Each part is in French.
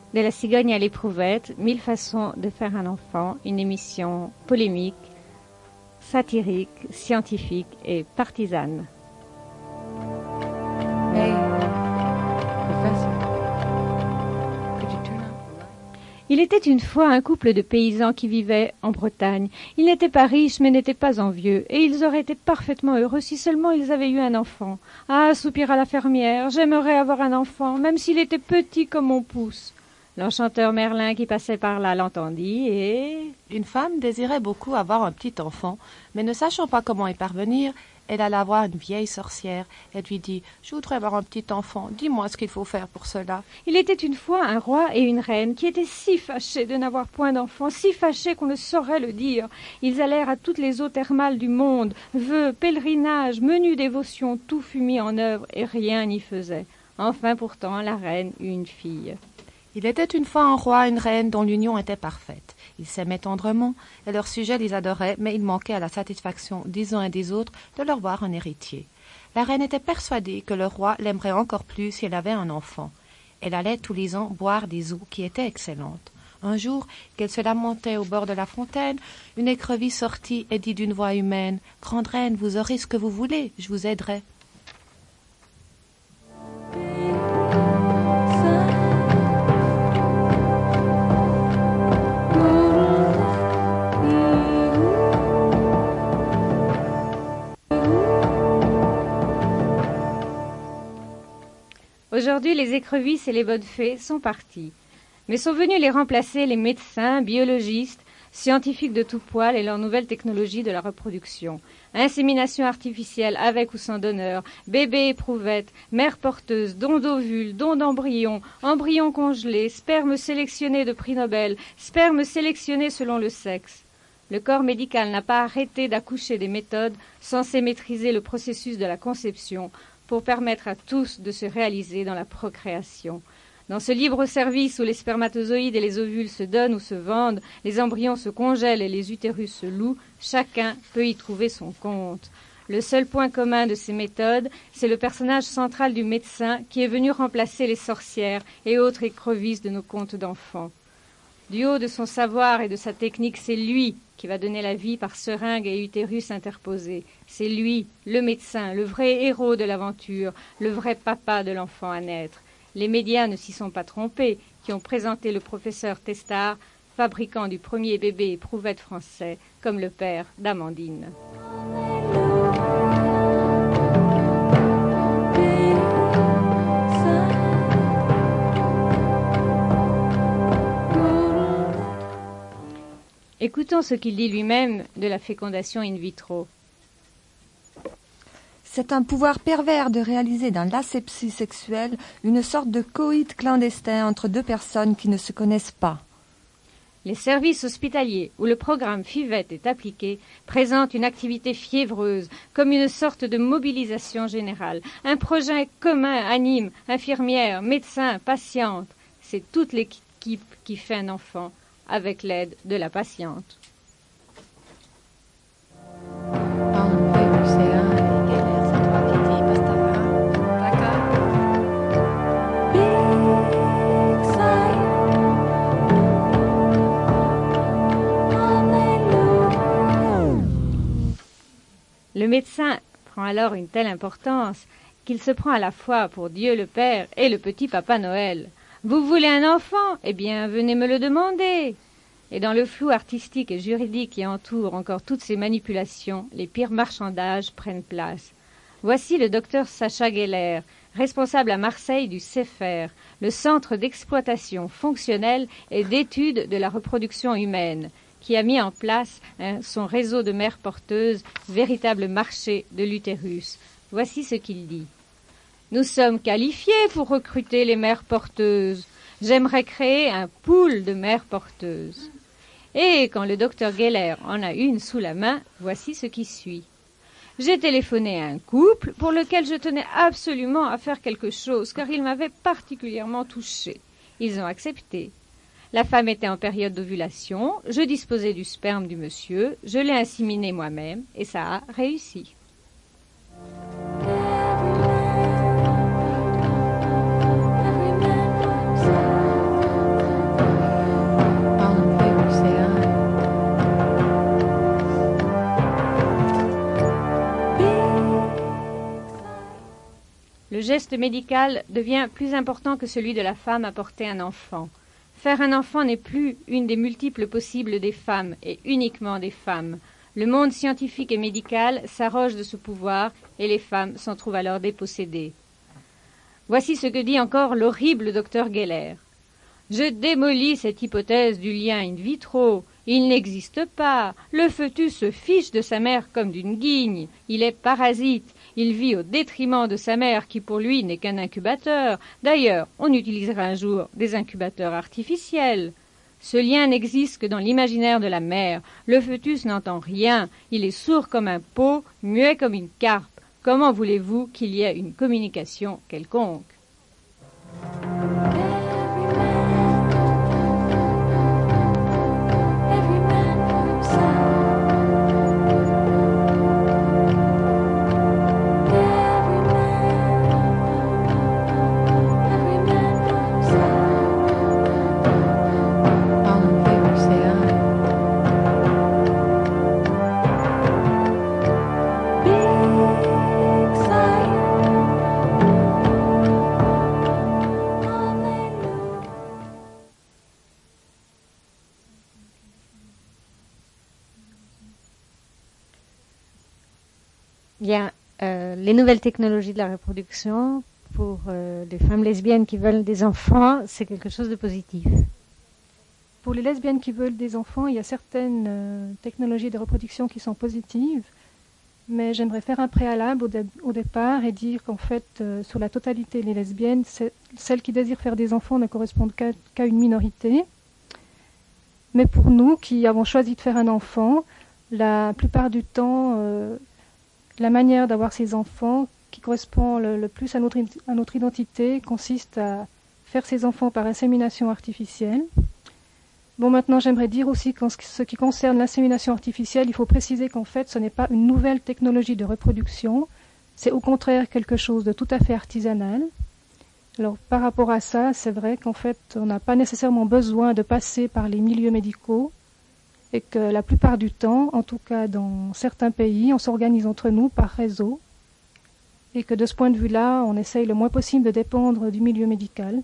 De la cigogne à l'éprouvette, 1000 façons de faire un enfant, une émission polémique, satirique, scientifique et partisane. Hey, professor, could you turn off the light? Il était une fois un couple de paysans qui vivaient en Bretagne. Ils n'étaient pas riches mais n'étaient pas envieux, et ils auraient été parfaitement heureux si seulement ils avaient eu un enfant. « Ah, soupira la fermière, j'aimerais avoir un enfant, même s'il était petit comme mon pouce. » L'enchanteur Merlin qui passait par là l'entendit et... Une femme désirait beaucoup avoir un petit enfant, mais ne sachant pas comment y parvenir, elle alla voir une vieille sorcière. Elle lui dit « Je voudrais avoir un petit enfant, dis-moi ce qu'il faut faire pour cela. » Il était une fois un roi et une reine qui étaient si fâchés de n'avoir point d'enfant, si fâchés qu'on ne saurait le dire. Ils allèrent à toutes les eaux thermales du monde, vœux, pèlerinages, menues dévotions, tout fut mis en œuvre et rien n'y faisait. Enfin pourtant la reine eut une fille. Il était une fois un roi et une reine dont l'union était parfaite. Ils s'aimaient tendrement, et leurs sujets les adoraient, mais il manquait à la satisfaction des uns et des autres de leur voir un héritier. La reine était persuadée que le roi l'aimerait encore plus si elle avait un enfant. Elle allait tous les ans boire des eaux qui étaient excellentes. Un jour, qu'elle se lamentait au bord de la fontaine, une écrevisse sortit et dit d'une voix humaine « Grande reine, vous aurez ce que vous voulez, je vous aiderai. » Aujourd'hui, les écrevisses et les bonnes fées sont partis, mais sont venus les remplacer les médecins, biologistes, scientifiques de tout poil et leurs nouvelles technologies de la reproduction. Insémination artificielle avec ou sans donneur, bébé éprouvette, mère porteuse, don d'ovules, don d'embryons, embryons congelés, sperme sélectionné de prix Nobel, sperme sélectionné selon le sexe. Le corps médical n'a pas arrêté d'accoucher des méthodes censées maîtriser le processus de la conception pour permettre à tous de se réaliser dans la procréation. Dans ce libre service où les spermatozoïdes et les ovules se donnent ou se vendent, les embryons se congèlent et les utérus se louent, chacun peut y trouver son compte. Le seul point commun de ces méthodes, c'est le personnage central du médecin qui est venu remplacer les sorcières et autres écrevisses de nos contes d'enfants. Du haut de son savoir et de sa technique, c'est lui qui va donner la vie par seringue et utérus interposés. C'est lui, le médecin, le vrai héros de l'aventure, le vrai papa de l'enfant à naître. Les médias ne s'y sont pas trompés, qui ont présenté le professeur Testard, fabricant du premier bébé éprouvette français, comme le père d'Amandine. Écoutons ce qu'il dit lui-même de la fécondation in vitro. C'est un pouvoir pervers de réaliser dans l'asepsie sexuelle une sorte de coït clandestin entre deux personnes qui ne se connaissent pas. Les services hospitaliers où le programme FIVET est appliqué présentent une activité fiévreuse, comme une sorte de mobilisation générale. Un projet commun anime infirmières, médecins, patientes. C'est toute l'équipe qui fait un enfant, avec l'aide de la patiente. All in favor, say aye. Gaillard, c'est toi qui dis, Pastafari. D'accord? Le médecin prend alors une telle importance qu'il se prend à la fois pour Dieu le Père et le petit Papa Noël. Vous voulez un enfant? Eh bien, venez me le demander. Et dans le flou artistique et juridique qui entoure encore toutes ces manipulations, les pires marchandages prennent place. Voici le docteur Sacha Geller, responsable à Marseille du CEFER, le Centre d'exploitation fonctionnelle et d'études de la reproduction humaine, qui a mis en place son réseau de mères porteuses, véritable marché de l'utérus. Voici ce qu'il dit. Nous sommes qualifiés pour recruter les mères porteuses. J'aimerais créer un pool de mères porteuses. Et quand le docteur Geller en a une sous la main, voici ce qui suit. J'ai téléphoné à un couple pour lequel je tenais absolument à faire quelque chose, car il m'avait particulièrement touchée. Ils ont accepté. La femme était en période d'ovulation, je disposais du sperme du monsieur, je l'ai inséminé moi-même, et ça a réussi. geste médical devient plus important que celui de la femme à porter un enfant. Faire un enfant n'est plus une des multiples possibles des femmes, et uniquement des femmes. Le monde scientifique et médical s'arroge de ce pouvoir, et les femmes s'en trouvent alors dépossédées. Voici ce que dit encore l'horrible docteur Geller. « Je démolis cette hypothèse du lien in vitro. Il n'existe pas. Le fœtus se fiche de sa mère comme d'une guigne. Il est parasite. Il vit au détriment de sa mère qui pour lui n'est qu'un incubateur. D'ailleurs, on utilisera un jour des incubateurs artificiels. Ce lien n'existe que dans l'imaginaire de la mère. Le fœtus n'entend rien. Il est sourd comme un pot, muet comme une carpe. Comment voulez-vous qu'il y ait une communication quelconque ? Bien, les nouvelles technologies de la reproduction pour les femmes lesbiennes qui veulent des enfants, c'est quelque chose de positif. Pour les lesbiennes qui veulent des enfants, il y a certaines technologies de reproduction qui sont positives, mais j'aimerais faire un préalable au départ et dire qu'en fait, sur la totalité des lesbiennes, celles qui désirent faire des enfants ne correspondent qu'à une minorité. Mais pour nous qui avons choisi de faire un enfant, la plupart du temps, la manière d'avoir ces enfants qui correspond le plus à notre identité consiste à faire ces enfants par insémination artificielle. Bon, maintenant, j'aimerais dire aussi qu'en ce qui concerne l'insémination artificielle, il faut préciser qu'en fait, ce n'est pas une nouvelle technologie de reproduction, c'est au contraire quelque chose de tout à fait artisanal. Alors, par rapport à ça, c'est vrai qu'en fait, on n'a pas nécessairement besoin de passer par les milieux médicaux et que la plupart du temps, en tout cas dans certains pays, on s'organise entre nous par réseau et que de ce point de vue-là, on essaye le moins possible de dépendre du milieu médical.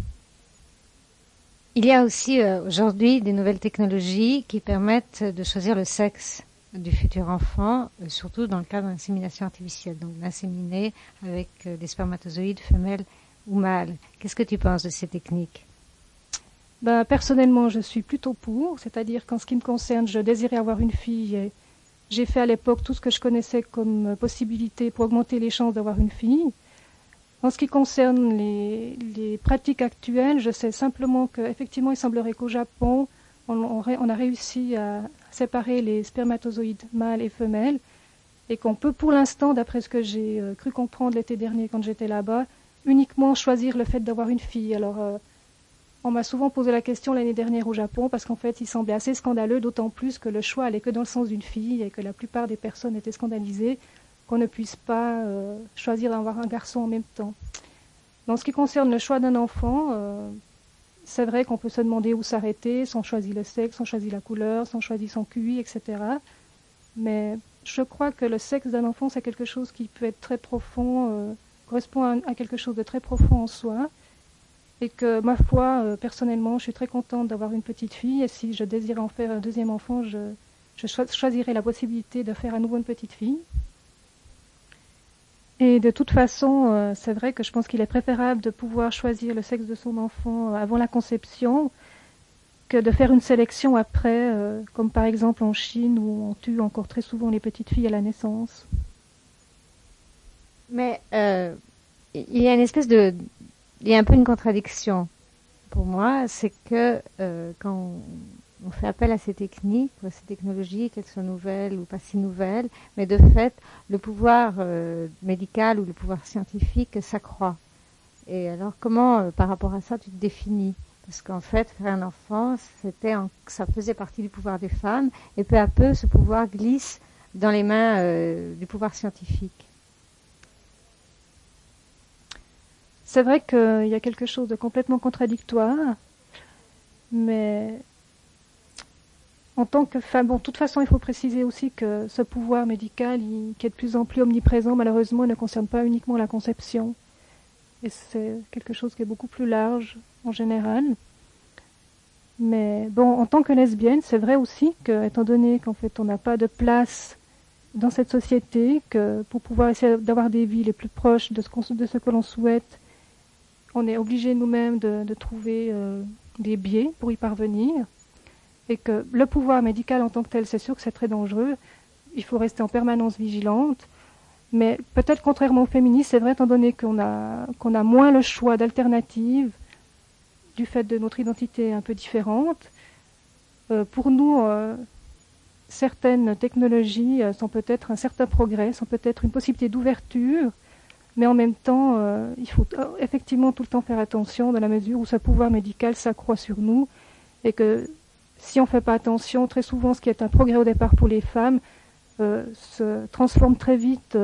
Il y a aussi aujourd'hui des nouvelles technologies qui permettent de choisir le sexe du futur enfant, surtout dans le cas de l'insémination artificielle, donc l'inséminer avec des spermatozoïdes femelles ou mâles. Qu'est-ce que tu penses de ces techniques ? Personnellement, je suis plutôt pour, c'est-à-dire qu'en ce qui me concerne, je désirais avoir une fille et j'ai fait à l'époque tout ce que je connaissais comme possibilité pour augmenter les chances d'avoir une fille. En ce qui concerne les pratiques actuelles, je sais simplement qu'effectivement, il semblerait qu'au Japon, on a réussi à séparer les spermatozoïdes mâles et femelles et qu'on peut pour l'instant, d'après ce que j'ai cru comprendre l'été dernier quand j'étais là-bas, uniquement choisir le fait d'avoir une fille. Alors, on m'a souvent posé la question l'année dernière au Japon parce qu'en fait, il semblait assez scandaleux, d'autant plus que le choix allait que dans le sens d'une fille et que la plupart des personnes étaient scandalisées qu'on ne puisse pas choisir d'avoir un garçon en même temps. Dans ce qui concerne le choix d'un enfant, c'est vrai qu'on peut se demander où s'arrêter, si on choisit le sexe, si on choisit la couleur, si on choisit son QI, etc. Mais je crois que le sexe d'un enfant, c'est quelque chose qui peut être très profond, correspond à quelque chose de très profond en soi. Et que, ma foi, personnellement, je suis très contente d'avoir une petite fille. Et si je désirais en faire un deuxième enfant, je choisirais la possibilité de faire à nouveau une petite fille. Et de toute façon, c'est vrai que je pense qu'il est préférable de pouvoir choisir le sexe de son enfant avant la conception que de faire une sélection après, comme par exemple en Chine où on tue encore très souvent les petites filles à la naissance. Mais il y a il y a un peu une contradiction pour moi, c'est que quand on fait appel à ces techniques, à ces technologies, qu'elles soient nouvelles ou pas si nouvelles, mais de fait, le pouvoir médical ou le pouvoir scientifique s'accroît. Et alors, comment, par rapport à ça, tu te définis ? Parce qu'en fait, faire un enfant, ça faisait partie du pouvoir des femmes, et peu à peu, ce pouvoir glisse dans les mains du pouvoir scientifique. C'est vrai qu'il y a quelque chose de complètement contradictoire, mais en tant que femme, de toute façon, il faut préciser aussi que ce pouvoir médical, qui est de plus en plus omniprésent, malheureusement, ne concerne pas uniquement la conception. et c'est quelque chose qui est beaucoup plus large en général. Mais bon, en tant que lesbienne, c'est vrai aussi que, étant donné qu'en fait on n'a pas de place dans cette société, que pour pouvoir essayer d'avoir des vies les plus proches de ce que l'on souhaite, on est obligé nous-mêmes de trouver des biais pour y parvenir, et que le pouvoir médical en tant que tel, c'est sûr que c'est très dangereux, il faut rester en permanence vigilante, mais peut-être contrairement aux féministes, c'est vrai étant donné qu'on a moins le choix d'alternatives du fait de notre identité un peu différente, pour nous, certaines technologies sont peut-être un certain progrès, sont peut-être une possibilité d'ouverture, mais en même temps, il faut effectivement tout le temps faire attention dans la mesure où ce pouvoir médical s'accroît sur nous et que si on ne fait pas attention, très souvent ce qui est un progrès au départ pour les femmes se transforme très vite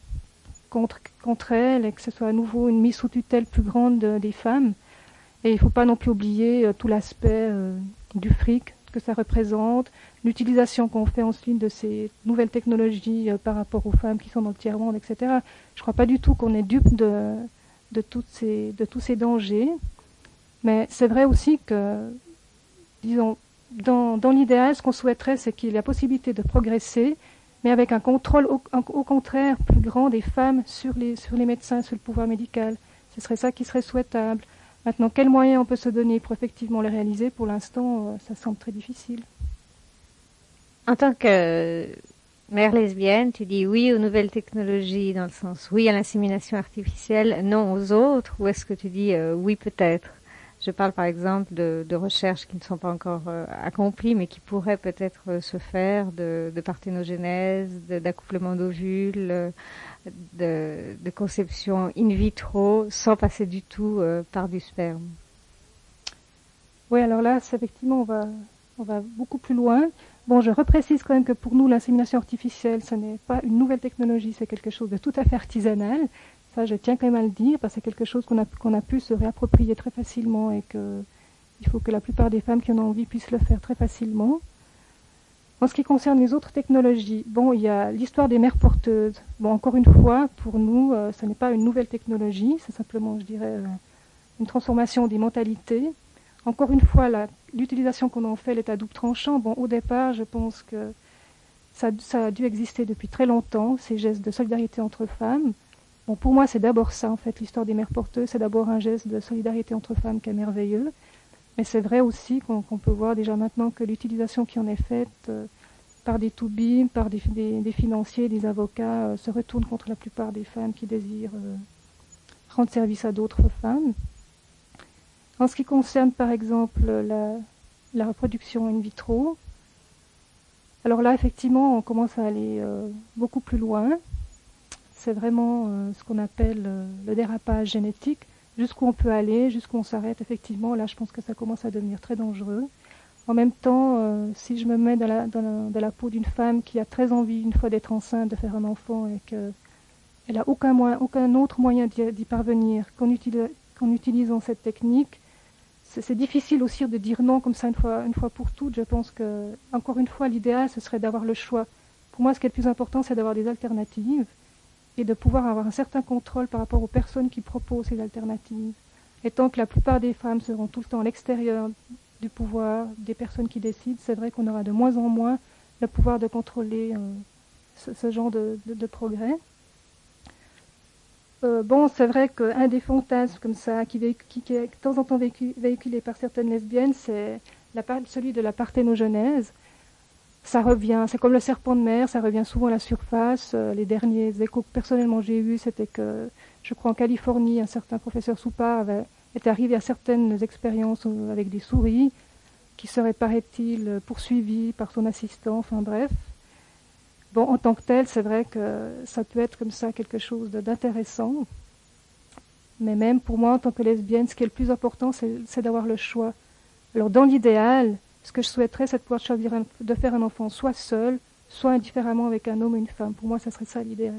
contre elles et que ce soit à nouveau une mise sous tutelle plus grande des femmes. Et il ne faut pas non plus oublier tout l'aspect du fric que ça représente, l'utilisation qu'on fait ensuite de ces nouvelles technologies par rapport aux femmes qui sont dans le tiers-monde, etc. Je ne crois pas du tout qu'on est dupe de tous ces dangers. Mais c'est vrai aussi que, disons, dans l'idéal, ce qu'on souhaiterait, c'est qu'il y ait la possibilité de progresser, mais avec un contrôle au contraire plus grand des femmes sur les médecins, sur le pouvoir médical. Ce serait ça qui serait souhaitable. Maintenant, quels moyens on peut se donner pour effectivement les réaliser? Pour l'instant, ça semble très difficile. En tant que mère lesbienne, tu dis oui aux nouvelles technologies, dans le sens oui à l'insémination artificielle, non aux autres, ou est-ce que tu dis oui peut-être? Je parle par exemple de recherches qui ne sont pas encore accomplies, mais qui pourraient peut-être se faire, de parthénogenèse, d'accouplement d'ovules, de conception in vitro, sans passer du tout par du sperme. Oui, alors là, effectivement, on va beaucoup plus loin. Bon, je reprécise quand même que pour nous, l'insémination artificielle, ce n'est pas une nouvelle technologie, c'est quelque chose de tout à fait artisanal. Ça, je tiens quand même à le dire, parce que c'est quelque chose qu'on a pu se réapproprier très facilement et qu'il faut que la plupart des femmes qui en ont envie puissent le faire très facilement. En ce qui concerne les autres technologies, bon, il y a l'histoire des mères porteuses. Bon, encore une fois, pour nous, ce n'est pas une nouvelle technologie, c'est simplement, je dirais, une transformation des mentalités. Encore une fois, l'utilisation qu'on en fait, elle est à double tranchant. Bon, au départ, je pense que ça a dû exister depuis très longtemps, ces gestes de solidarité entre femmes. Bon, pour moi, c'est d'abord ça, en fait, l'histoire des mères porteuses, c'est d'abord un geste de solidarité entre femmes qui est merveilleux. Mais c'est vrai aussi qu'on peut voir déjà maintenant que l'utilisation qui en est faite par des to-be, par des financiers, des avocats, se retourne contre la plupart des femmes qui désirent rendre service à d'autres femmes. En ce qui concerne, par exemple, la reproduction in vitro, alors là, effectivement, on commence à aller beaucoup plus loin. C'est vraiment ce qu'on appelle le dérapage génétique. Jusqu'où on peut aller, jusqu'où on s'arrête, effectivement, là, je pense que ça commence à devenir très dangereux. En même temps, si je me mets dans la peau d'une femme qui a très envie, une fois d'être enceinte, de faire un enfant et qu'elle n'a aucun autre moyen d'y parvenir qu'en utilisant cette technique, c'est difficile aussi de dire non comme ça une fois pour toutes. Je pense que, encore une fois, l'idéal, ce serait d'avoir le choix. Pour moi, ce qui est le plus important, c'est d'avoir des alternatives et de pouvoir avoir un certain contrôle par rapport aux personnes qui proposent ces alternatives. Et tant que la plupart des femmes seront tout le temps à l'extérieur du pouvoir des personnes qui décident, c'est vrai qu'on aura de moins en moins le pouvoir de contrôler ce genre de progrès. Bon, c'est vrai qu'un des fantasmes comme ça, qui est de temps en temps véhiculé par certaines lesbiennes, c'est celui de la parthénogenèse. Ça revient, c'est comme le serpent de mer, ça revient souvent à la surface. Les derniers échos que personnellement j'ai eus, c'était que, je crois en Californie, un certain professeur Soupard était arrivé à certaines expériences avec des souris, qui seraient, paraît-il, poursuivies par son assistant, enfin bref. Bon, en tant que tel, c'est vrai que ça peut être comme ça quelque chose d'intéressant. Mais même pour moi, en tant que lesbienne, ce qui est le plus important, c'est d'avoir le choix. Alors, dans l'idéal, ce que je souhaiterais, c'est de pouvoir choisir de faire un enfant soit seul, soit indifféremment avec un homme ou une femme. Pour moi, ça serait ça l'idéal.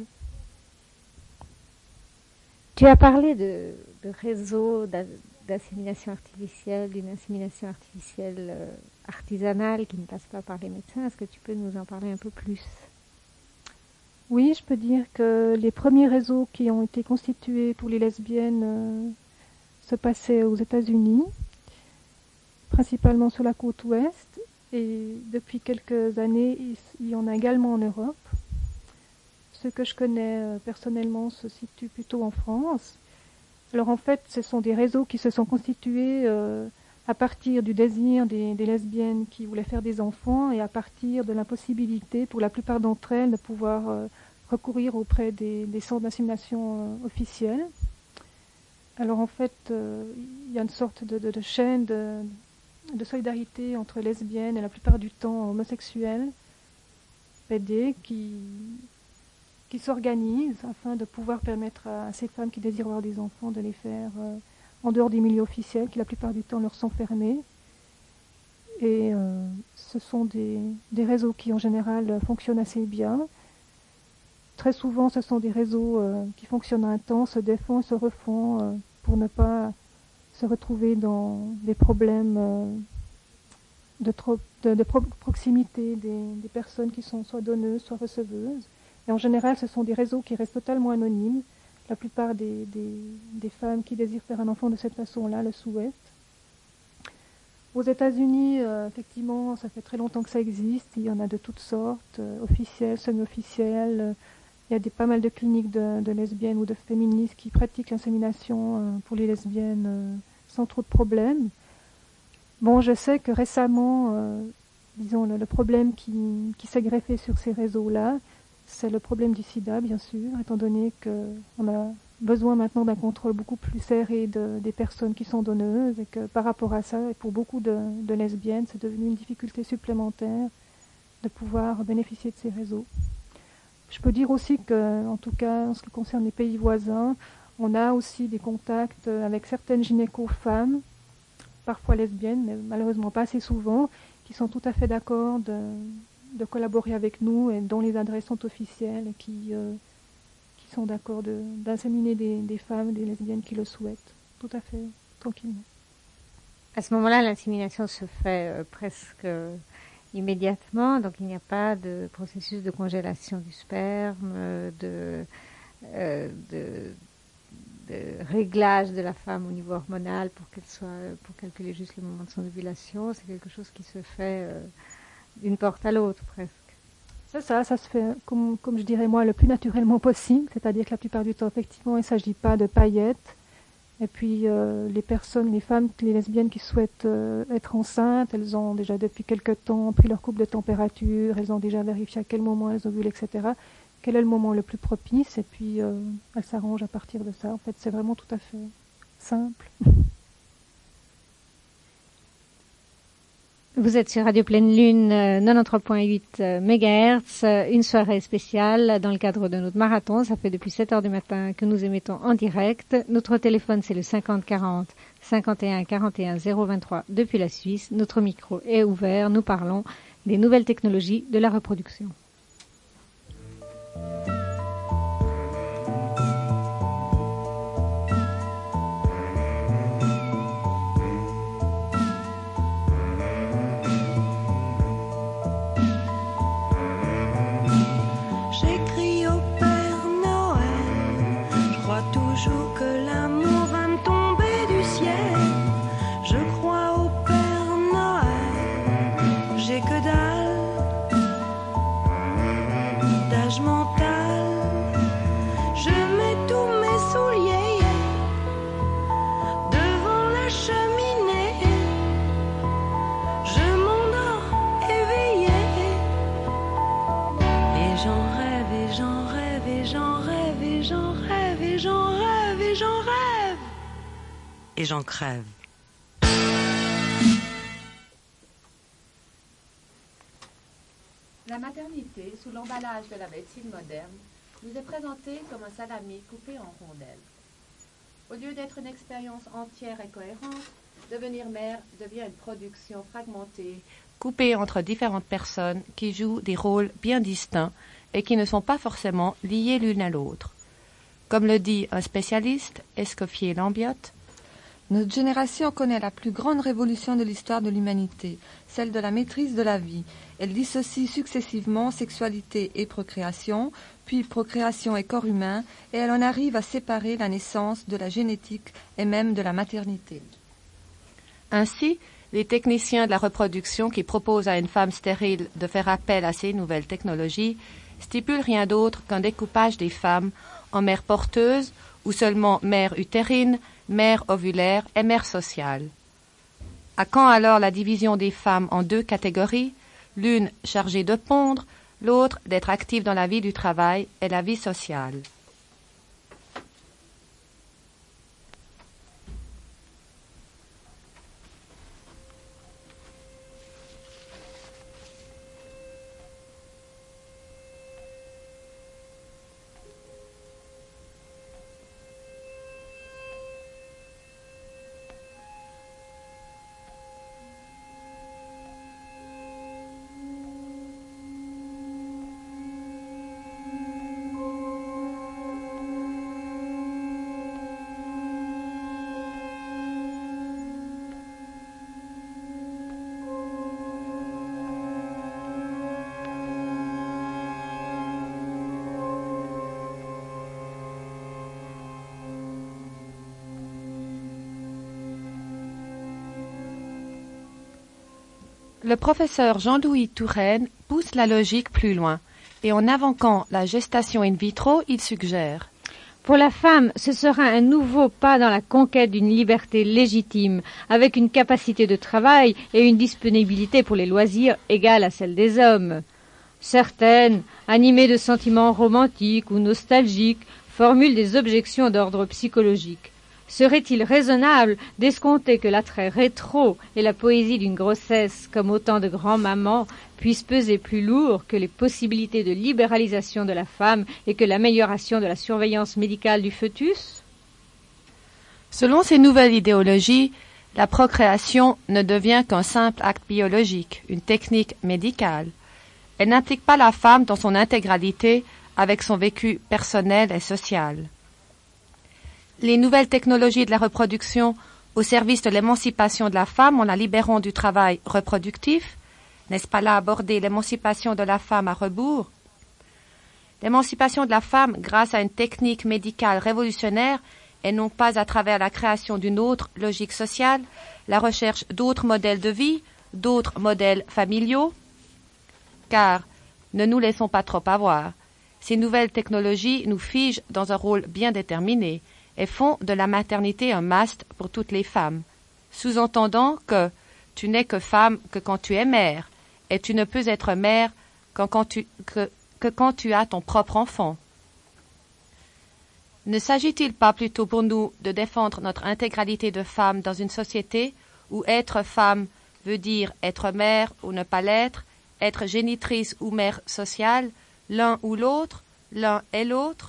Tu as parlé de réseaux d'insémination artificielle, d'une insémination artificielle artisanale qui ne passe pas par les médecins. Est-ce que tu peux nous en parler un peu plus? Oui, je peux dire que les premiers réseaux qui ont été constitués pour les lesbiennes se passaient aux États-Unis, principalement sur la côte ouest, et depuis quelques années, il y en a également en Europe. Ceux que je connais personnellement se situent plutôt en France. Alors en fait, ce sont des réseaux qui se sont constitués à partir du désir des lesbiennes qui voulaient faire des enfants et à partir de l'impossibilité pour la plupart d'entre elles de pouvoir recourir auprès des centres d'insémination officiels. Alors en fait, il y a une sorte de chaîne de solidarité entre lesbiennes et la plupart du temps homosexuels, PD, qui s'organisent afin de pouvoir permettre à ces femmes qui désirent avoir des enfants de les faire en dehors des milieux officiels qui la plupart du temps leur sont fermés. Et ce sont des réseaux qui en général fonctionnent assez bien. Très souvent ce sont des réseaux qui fonctionnent un temps, se défont et se refont pour ne pas se retrouver dans des problèmes de proximité des personnes qui sont soit donneuses, soit receveuses. Et en général, ce sont des réseaux qui restent totalement anonymes. La plupart des femmes qui désirent faire un enfant de cette façon-là le souhaitent. Aux États-Unis, effectivement, ça fait très longtemps que ça existe. Il y en a de toutes sortes, officielles, semi-officielles. Il y a pas mal de cliniques de lesbiennes ou de féministes qui pratiquent l'insémination pour les lesbiennes sans trop de problèmes. Bon, je sais que récemment, disons, le problème qui s'est greffé sur ces réseaux-là, c'est le problème du sida, bien sûr, étant donné qu'on a besoin maintenant d'un contrôle beaucoup plus serré des personnes qui sont donneuses et que par rapport à ça, et pour beaucoup de lesbiennes, c'est devenu une difficulté supplémentaire de pouvoir bénéficier de ces réseaux. Je peux dire aussi que, en tout cas, en ce qui concerne les pays voisins, on a aussi des contacts avec certaines gynéco-femmes, parfois lesbiennes, mais malheureusement pas assez souvent, qui sont tout à fait d'accord de collaborer avec nous et dont les adresses sont officielles et qui sont d'accord d'inséminer des femmes, des lesbiennes qui le souhaitent, tout à fait tranquillement. À ce moment-là, l'insémination se fait presque immédiatement, donc il n'y a pas de processus de congélation du sperme, de réglage de la femme au niveau hormonal pour calculer juste le moment de son ovulation. C'est quelque chose qui se fait d'une porte à l'autre presque. C'est ça se fait comme je dirais moi le plus naturellement possible, c'est-à-dire que la plupart du temps effectivement il ne s'agit pas de paillettes. Et puis les femmes, les lesbiennes qui souhaitent être enceintes, elles ont déjà depuis quelque temps pris leur coupe de température, elles ont déjà vérifié à quel moment elles ovulent, etc. Quel est le moment le plus propice, et puis elles s'arrangent à partir de ça. En fait, c'est vraiment tout à fait simple. Vous êtes sur Radio Pleine Lune, 93.8 MHz, une soirée spéciale dans le cadre de notre marathon. Ça fait depuis 7 heures du matin que nous émettons en direct. Notre téléphone, c'est le 50 40 51 41 023 depuis la Suisse. Notre micro est ouvert. Nous parlons des nouvelles technologies de la reproduction. Et j'en crève. La maternité, sous l'emballage de la médecine moderne, nous est présentée comme un salami coupé en rondelles. Au lieu d'être une expérience entière et cohérente, devenir mère devient une production fragmentée, coupée entre différentes personnes qui jouent des rôles bien distincts et qui ne sont pas forcément liées l'une à l'autre. Comme le dit un spécialiste, Escoffier-Lambiotte, Notre génération connaît la plus grande révolution de l'histoire de l'humanité, celle de la maîtrise de la vie. Elle dissocie successivement sexualité et procréation, puis procréation et corps humain, et elle en arrive à séparer la naissance de la génétique et même de la maternité. Ainsi, les techniciens de la reproduction qui proposent à une femme stérile de faire appel à ces nouvelles technologies stipulent rien d'autre qu'un découpage des femmes en mères porteuses ou seulement mères utérines, mère ovulaire et mère sociale. À quand alors la division des femmes en deux catégories, l'une chargée de pondre, l'autre d'être active dans la vie du travail et la vie sociale? Le professeur Jean-Louis Touraine pousse la logique plus loin et en invoquant la gestation in vitro, il suggère: Pour la femme, ce sera un nouveau pas dans la conquête d'une liberté légitime, avec une capacité de travail et une disponibilité pour les loisirs égale à celle des hommes. Certaines, animées de sentiments romantiques ou nostalgiques, formulent des objections d'ordre psychologique. Serait-il raisonnable d'escompter que l'attrait rétro et la poésie d'une grossesse, comme autant de grands-mamans, puissent peser plus lourd que les possibilités de libéralisation de la femme et que l'amélioration de la surveillance médicale du fœtus? Selon ces nouvelles idéologies, la procréation ne devient qu'un simple acte biologique, une technique médicale. Elle n'implique pas la femme dans son intégralité avec son vécu personnel et social. Les nouvelles technologies de la reproduction au service de l'émancipation de la femme en la libérant du travail reproductif, n'est-ce pas là aborder l'émancipation de la femme à rebours? L'émancipation de la femme grâce à une technique médicale révolutionnaire et non pas à travers la création d'une autre logique sociale, la recherche d'autres modèles de vie, d'autres modèles familiaux? Car, ne nous laissons pas trop avoir, ces nouvelles technologies nous figent dans un rôle bien déterminé et font de la maternité un must pour toutes les femmes, sous-entendant que tu n'es que femme que quand tu es mère, et tu ne peux être mère que quand tu as ton propre enfant. Ne s'agit-il pas plutôt pour nous de défendre notre intégralité de femme dans une société où être femme veut dire être mère ou ne pas l'être, être génitrice ou mère sociale, l'un ou l'autre, l'un et l'autre?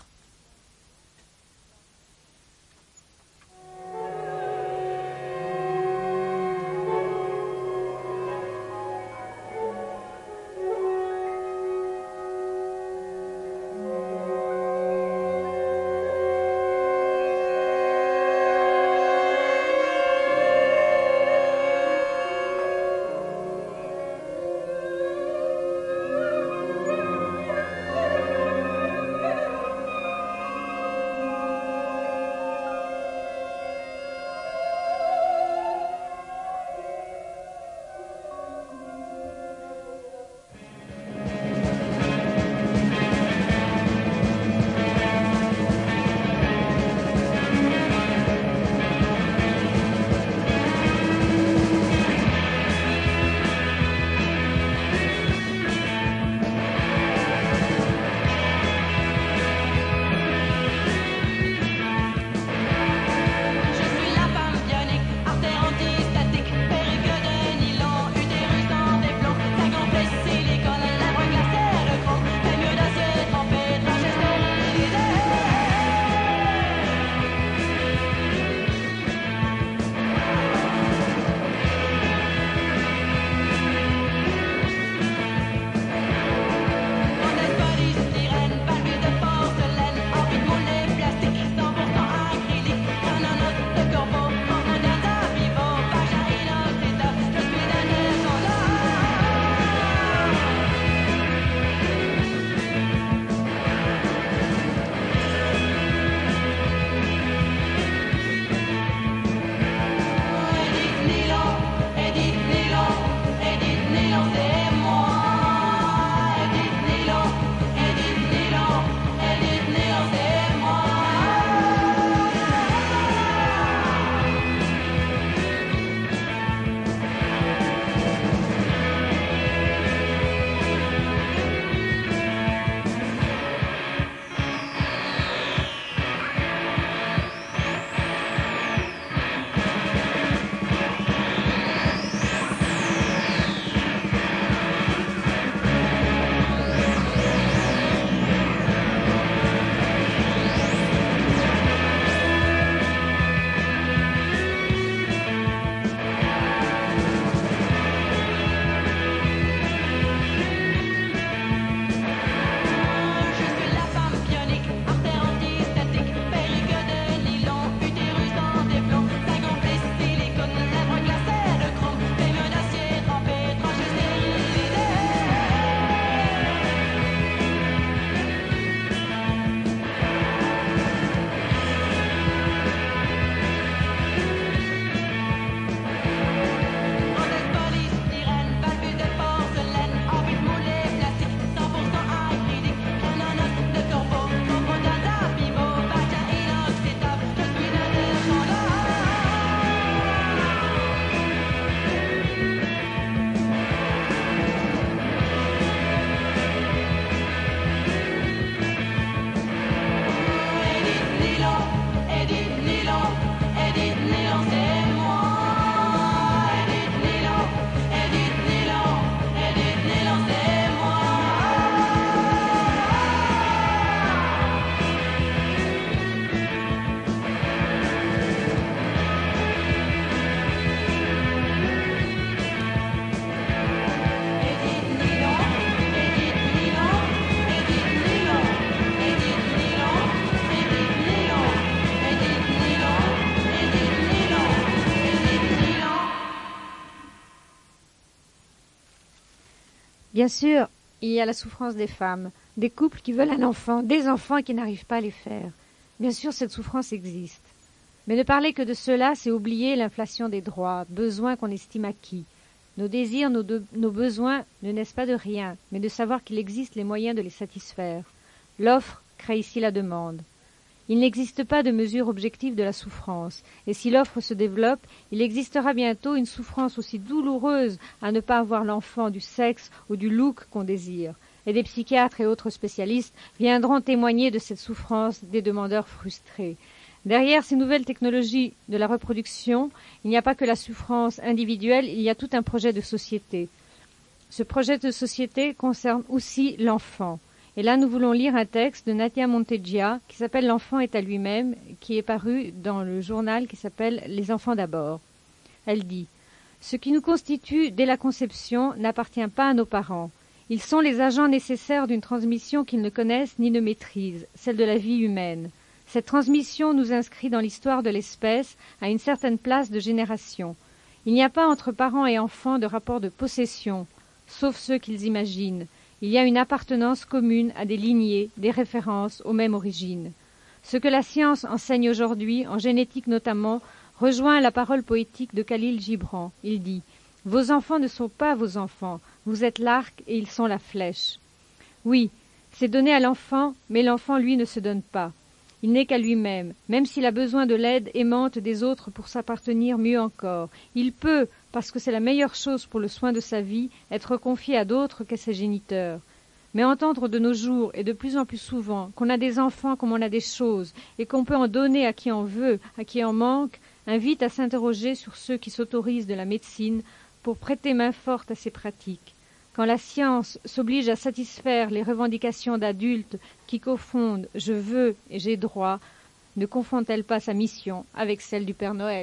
Bien sûr, il y a la souffrance des femmes, des couples qui veulent un enfant, des enfants qui n'arrivent pas à les faire. Bien sûr, cette souffrance existe. Mais ne parler que de cela, c'est oublier l'inflation des droits, besoins qu'on estime acquis. Nos désirs, nos besoins ne naissent pas de rien, mais de savoir qu'il existe les moyens de les satisfaire. L'offre crée ici la demande. Il n'existe pas de mesure objective de la souffrance, et si l'offre se développe, il existera bientôt une souffrance aussi douloureuse à ne pas avoir l'enfant du sexe ou du look qu'on désire. Et des psychiatres et autres spécialistes viendront témoigner de cette souffrance des demandeurs frustrés. Derrière ces nouvelles technologies de la reproduction, il n'y a pas que la souffrance individuelle, il y a tout un projet de société. Ce projet de société concerne aussi l'enfant. Et là, nous voulons lire un texte de Nadia Monteggia qui s'appelle « L'enfant est à lui-même », qui est paru dans le journal qui s'appelle « Les enfants d'abord ». Elle dit « Ce qui nous constitue dès la conception n'appartient pas à nos parents. Ils sont les agents nécessaires d'une transmission qu'ils ne connaissent ni ne maîtrisent, celle de la vie humaine. Cette transmission nous inscrit dans l'histoire de l'espèce à une certaine place de génération. Il n'y a pas entre parents et enfants de rapport de possession, sauf ceux qu'ils imaginent. Il y a une appartenance commune à des lignées, des références aux mêmes origines. Ce que la science enseigne aujourd'hui, en génétique notamment, rejoint la parole poétique de Khalil Gibran. Il dit « Vos enfants ne sont pas vos enfants, vous êtes l'arc et ils sont la flèche. » Oui, c'est donné à l'enfant, mais l'enfant, lui, ne se donne pas. Il n'est qu'à lui-même, même s'il a besoin de l'aide aimante des autres pour s'appartenir mieux encore. Il peut, parce que c'est la meilleure chose pour le soin de sa vie, être confié à d'autres qu'à ses géniteurs. Mais entendre de nos jours, et de plus en plus souvent, qu'on a des enfants comme on a des choses, et qu'on peut en donner à qui en veut, à qui en manque, invite à s'interroger sur ceux qui s'autorisent de la médecine pour prêter main forte à ces pratiques. Quand la science s'oblige à satisfaire les revendications d'adultes qui confondent « je veux » et « j'ai droit », ne confond-elle pas sa mission avec celle du Père Noël ?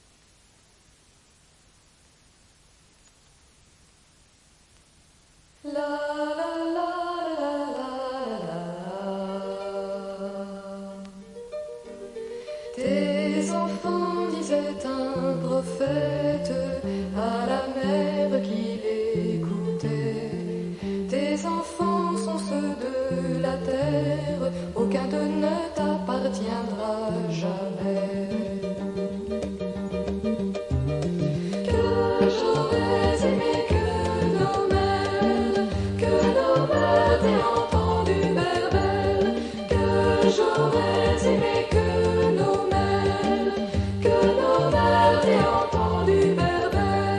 Tes enfants, disait un prophète à la mère qui l'écoutait. Tes enfants sont ceux de la terre, aucun d'eux ne t'appartiendra jamais. Que j'aurais aimé que nos mères t'aient entendu berbère, que j'aurais aimé que nos mères t'aient entendu berbère.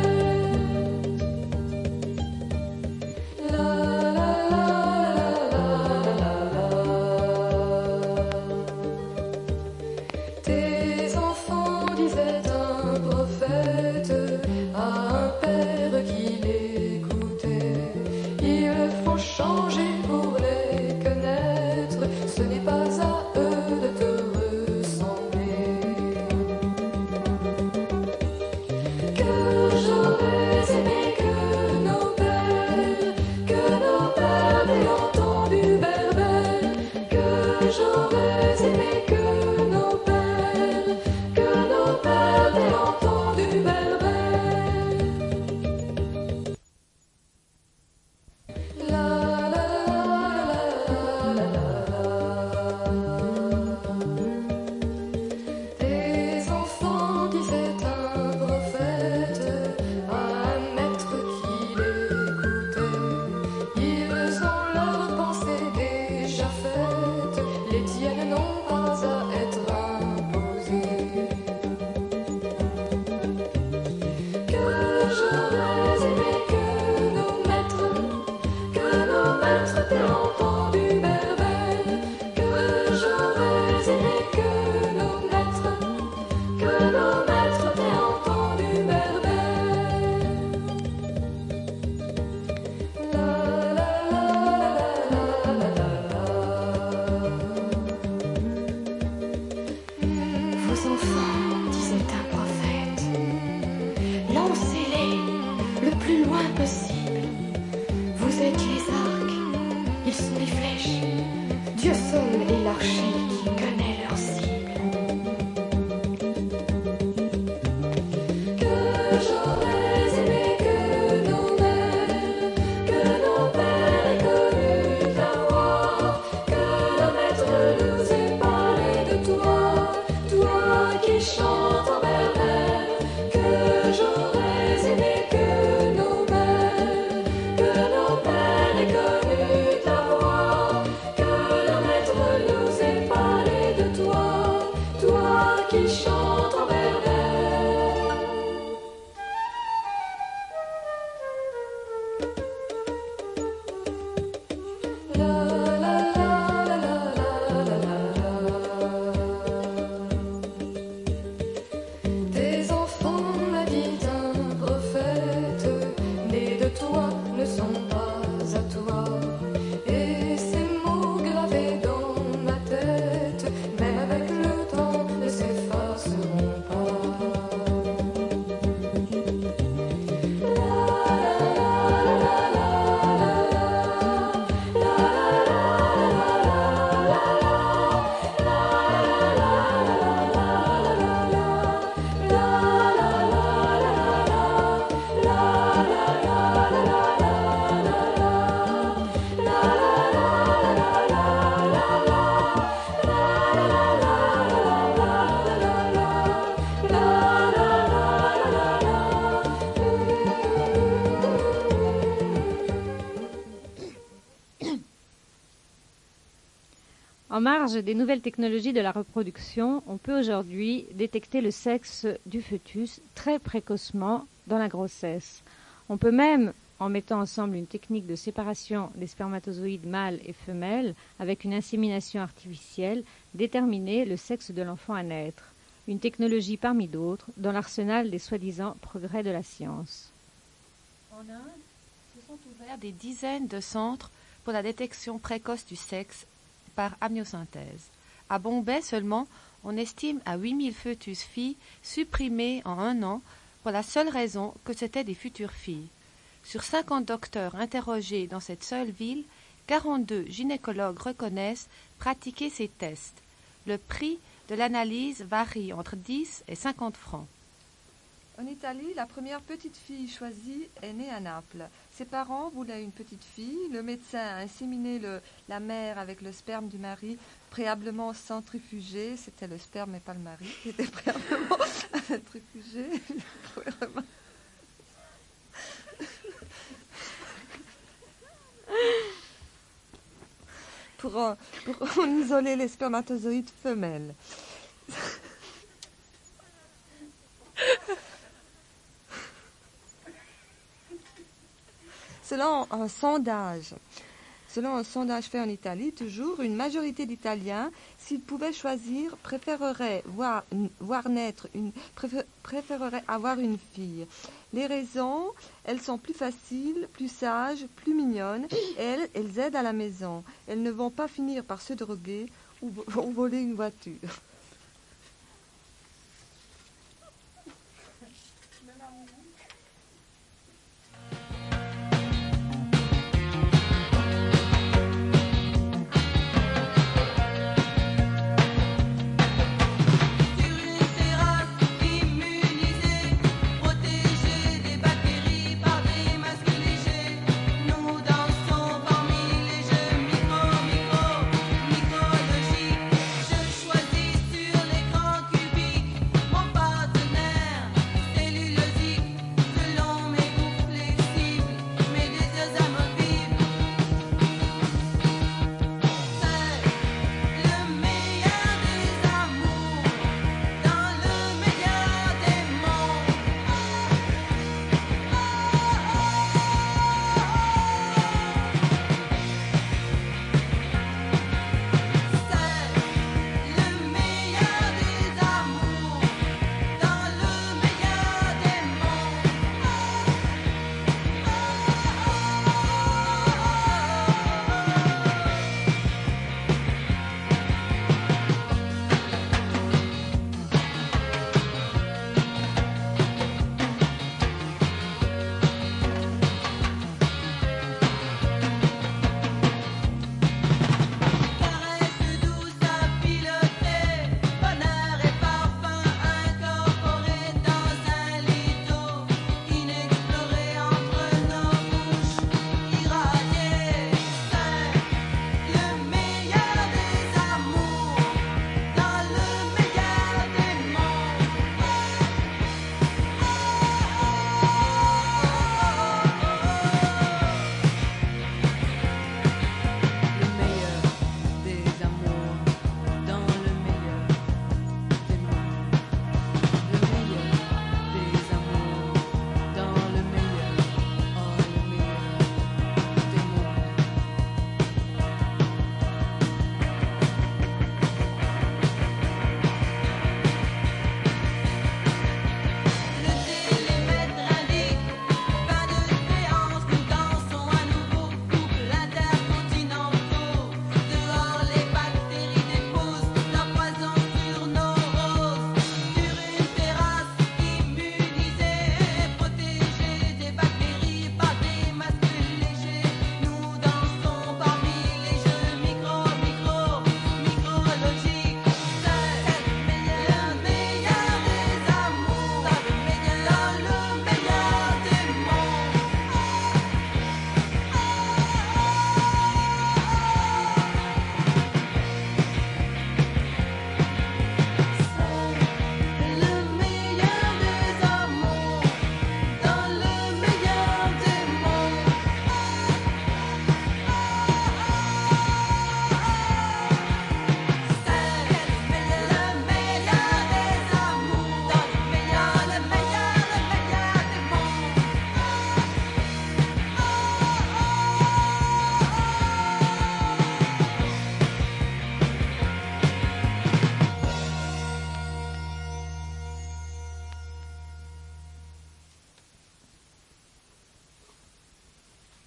Tes enfants, disait un prophète à un père qui l'écoutait, il faut changer pour les connaître, ce n'est pas à eux de te ressembler. Que j'aurais aimé que nos pères t'aient entendu berbère, que j'aurais aimé que nos pères t'aient entendu berbère. Tes enfants, disait un prophète à un maître qui l'écoutait, ils ont leur pensée déjà faite, les tiennes n'ont pas à être imposées. Que j'aurais aimé que nos maîtres t'aient entendu berbère, que j'aurais aimé que nos maîtres t'aient entendu berbère. Vos enfants, disait un prophète, lancez-les le plus loin possible. Vous êtes les arcs, ils sont les flèches. Dieu seul est l'archer qui connaît leur cible. Que j'aurais aimé que nos En marge des nouvelles technologies de la reproduction, on peut aujourd'hui détecter le sexe du fœtus très précocement dans la grossesse. On peut même, en mettant ensemble une technique de séparation des spermatozoïdes mâles et femelles avec une insémination artificielle, déterminer le sexe de l'enfant à naître. Une technologie parmi d'autres dans l'arsenal des soi-disant progrès de la science. En Inde, se sont ouverts des dizaines de centres pour la détection précoce du sexe par amniosynthèse. À Bombay seulement, on estime à 8000 fœtus filles supprimés en 1 an pour la seule raison que c'étaient des futures filles. Sur 50 docteurs interrogés dans cette seule ville, 42 gynécologues reconnaissent pratiquer ces tests. Le prix de l'analyse varie entre 10 et 50 francs. En Italie, la première petite fille choisie est née à Naples. Ses parents voulaient une petite fille. Le médecin a inséminé la mère avec le sperme du mari, préalablement centrifugé. C'était le sperme et pas le mari qui était préalablement centrifugé. Pour en isoler les spermatozoïdes femelles. Selon un sondage fait en Italie, toujours, une majorité d'Italiens, s'ils pouvaient choisir, préféreraient avoir une fille. Les raisons, elles sont plus faciles, plus sages, plus mignonnes, et elles aident à la maison. Elles ne vont pas finir par se droguer ou voler une voiture. Je choisis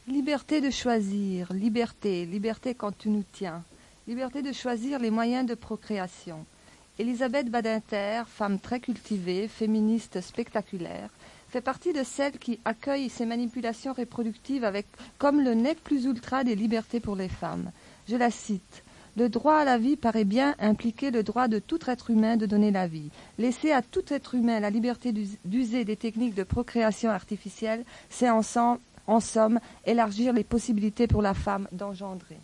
Liberté de choisir, liberté quand tu nous tiens. Liberté de choisir les moyens de procréation. Elisabeth Badinter, femme très cultivée, féministe spectaculaire, fait partie de celles qui accueillent ces manipulations reproductives avec comme le nec plus ultra des libertés pour les femmes. Je la cite. Le droit à la vie paraît bien impliquer le droit de tout être humain de donner la vie. Laisser à tout être humain la liberté d'user des techniques de procréation artificielle, c'est en somme élargir les possibilités pour la femme d'engendrer.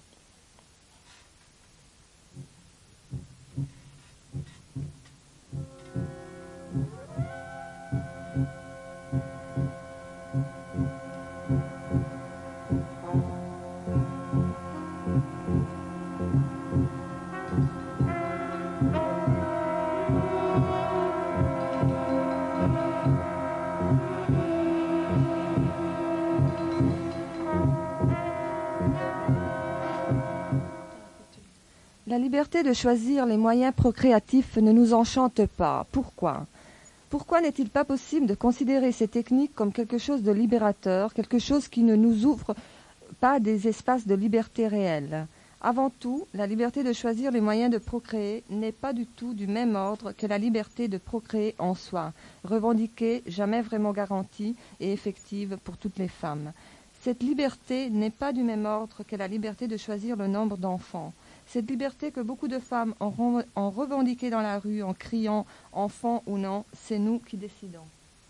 La liberté de choisir les moyens procréatifs ne nous enchante pas. Pourquoi ? Pourquoi n'est-il pas possible de considérer ces techniques comme quelque chose de libérateur, quelque chose qui ne nous ouvre pas des espaces de liberté réelle ? Avant tout, la liberté de choisir les moyens de procréer n'est pas du tout du même ordre que la liberté de procréer en soi, revendiquée, jamais vraiment garantie et effective pour toutes les femmes. Cette liberté n'est pas du même ordre que la liberté de choisir le nombre d'enfants. Cette liberté que beaucoup de femmes ont revendiquée dans la rue en criant « enfant ou non », c'est nous qui décidons.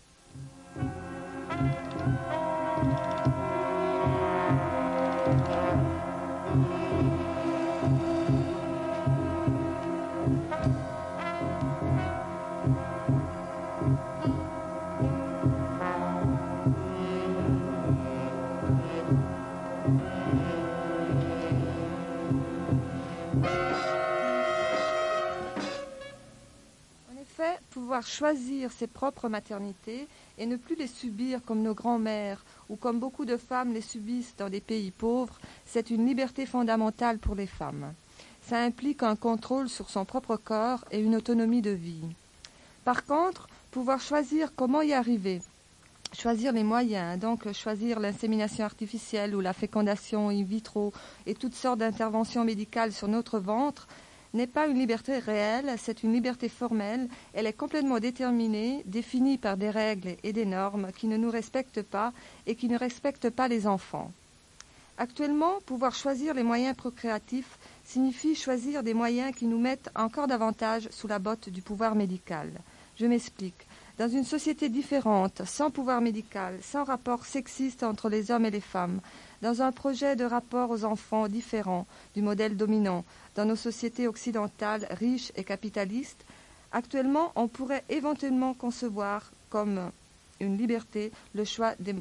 Pouvoir choisir ses propres maternités et ne plus les subir comme nos grands-mères ou comme beaucoup de femmes les subissent dans des pays pauvres, c'est une liberté fondamentale pour les femmes. Ça implique un contrôle sur son propre corps et une autonomie de vie. Par contre, pouvoir choisir comment y arriver, choisir les moyens, donc choisir l'insémination artificielle ou la fécondation in vitro et toutes sortes d'interventions médicales sur notre ventre, n'est pas une liberté réelle, c'est une liberté formelle. Elle est complètement déterminée, définie par des règles et des normes qui ne nous respectent pas et qui ne respectent pas les enfants. Actuellement, pouvoir choisir les moyens procréatifs signifie choisir des moyens qui nous mettent encore davantage sous la botte du pouvoir médical. Je m'explique. Dans une société différente, sans pouvoir médical, sans rapport sexiste entre les hommes et les femmes, dans un projet de rapport aux enfants différent du modèle dominant, dans nos sociétés occidentales riches et capitalistes, actuellement, on pourrait éventuellement concevoir comme une liberté le choix des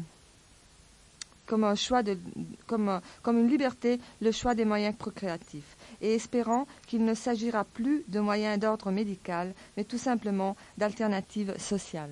comme une liberté le choix des moyens procréatifs, et espérant qu'il ne s'agira plus de moyens d'ordre médical, mais tout simplement d'alternatives sociales.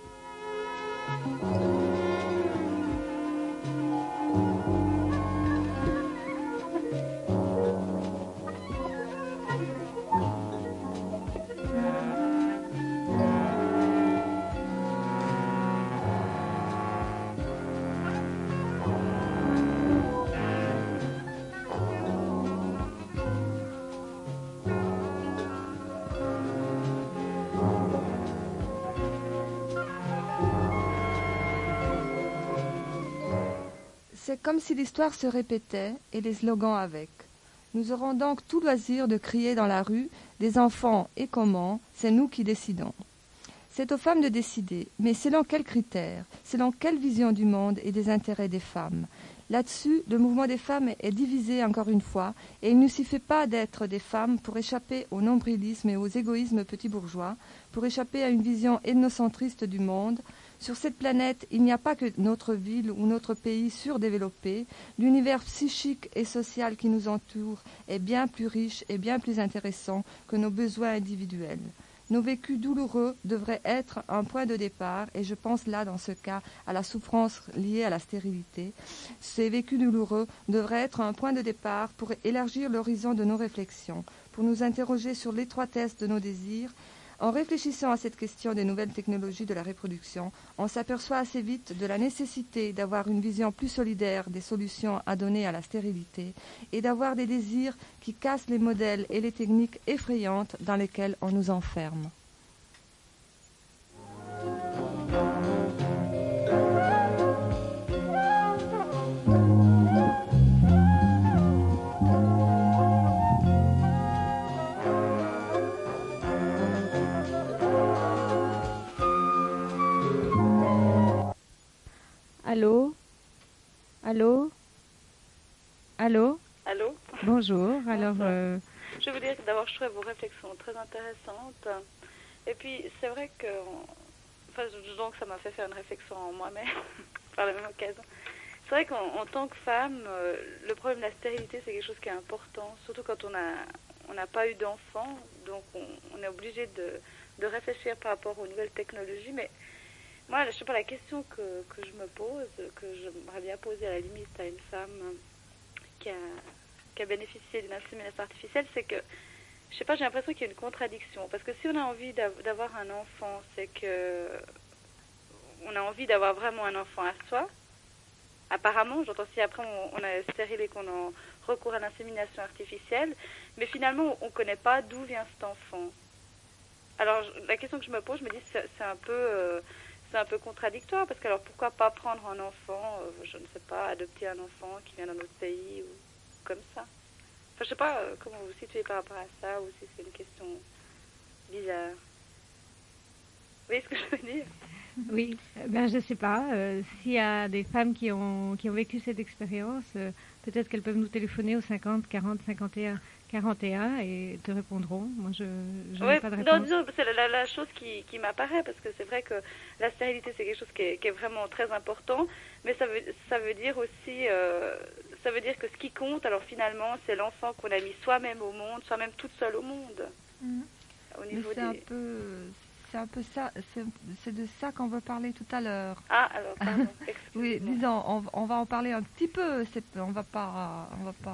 C'est comme si l'histoire se répétait et les slogans avec. Nous aurons donc tout loisir de crier dans la rue « Des enfants et comment, c'est nous qui décidons ». C'est aux femmes de décider, mais selon quels critères, selon quelle vision du monde et des intérêts des femmes. Là-dessus, le mouvement des femmes est divisé encore une fois, et il ne suffit pas d'être des femmes pour échapper au nombrilisme et aux égoïsmes petits bourgeois, pour échapper à une vision ethnocentriste du monde. Sur cette planète, il n'y a pas que notre ville ou notre pays surdéveloppé. L'univers psychique et social qui nous entoure est bien plus riche et bien plus intéressant que nos besoins individuels. Nos vécus douloureux devraient être un point de départ, et je pense là, dans ce cas, à la souffrance liée à la stérilité. Ces vécus douloureux devraient être un point de départ pour élargir l'horizon de nos réflexions, pour nous interroger sur l'étroitesse de nos désirs, En réfléchissant à cette question des nouvelles technologies de la reproduction, on s'aperçoit assez vite de la nécessité d'avoir une vision plus solidaire des solutions à donner à la stérilité et d'avoir des désirs qui cassent les modèles et les techniques effrayantes dans lesquelles on nous enferme. Allô? Allô? Allô? Allô? Bonjour. Alors, Je vais vous dire que d'abord, je trouve vos réflexions très intéressantes. Et puis, c'est vrai que... Enfin, donc, ça m'a fait faire une réflexion en moi-même, par la même occasion. C'est vrai qu'en tant que femme, le problème de la stérilité, c'est quelque chose qui est important, surtout quand on n'a pas eu d'enfant. Donc, on est obligé de réfléchir par rapport aux nouvelles technologies. Mais moi, je sais pas, la question que je me pose, que j'aimerais bien poser à la limite à une femme qui a bénéficié d'une insémination artificielle, c'est que, je sais pas, j'ai l'impression qu'il y a une contradiction. Parce que si on a envie d'avoir un enfant, c'est que on a envie d'avoir vraiment un enfant à soi. Apparemment, j'entends si après on a stérilé qu'on en recourt à l'insémination artificielle, mais finalement on ne connaît pas d'où vient cet enfant. Alors la question que je me pose, je me dis c'est un peu contradictoire, parce que alors pourquoi pas prendre un enfant, je ne sais pas, adopter un enfant qui vient d'un autre pays ou comme ça. Enfin, je sais pas comment vous vous situez par rapport à ça, ou si c'est une question bizarre. Vous voyez ce que je veux dire? oui, ben je sais pas. S'il y a des femmes qui ont vécu cette expérience, peut-être qu'elles peuvent nous téléphoner au 50 40 51 41 et te répondront. Moi, je n'ai pas de réponse. Non, disons, c'est la chose qui m'apparaît, parce que c'est vrai que la stérilité, c'est quelque chose qui est vraiment très important, mais ça veut dire aussi, ça veut dire que ce qui compte, alors finalement, c'est l'enfant qu'on a mis soi-même au monde, soi-même toute seule au monde. Au niveau C'est un peu ça, c'est de ça qu'on veut parler tout à l'heure. Ah, alors, pardon, Oui, excusez-moi. disons, on va en parler un petit peu. On va pas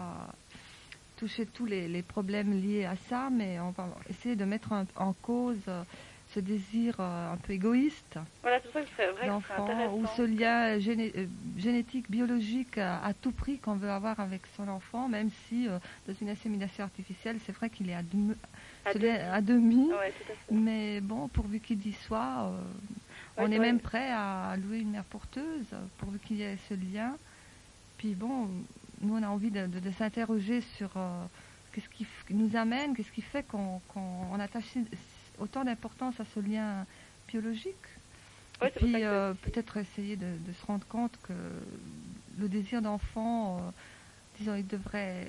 toucher tous les problèmes liés à ça, mais on va essayer de mettre en cause ce désir un peu égoïste Voilà, c'est pour ça que c'est vrai que c'est d'enfant, intéressant. ou ce lien génétique, biologique à tout prix qu'on veut avoir avec son enfant, même si dans une insémination artificielle, c'est vrai qu'il est à demi. Ouais, tout à fait. Mais bon, pourvu qu'il y soit, Ouais, on est c'est même vrai. prêt à louer une mère porteuse, pourvu qu'il y ait ce lien. Puis bon, nous on a envie de s'interroger sur qu'est-ce qui nous amène, qu'est-ce qui fait qu'on attache autant d'importance à ce lien biologique. Ouais, Et c'est pour puis ça que peut-être essayer de se rendre compte que le désir d'enfant, disons, il devrait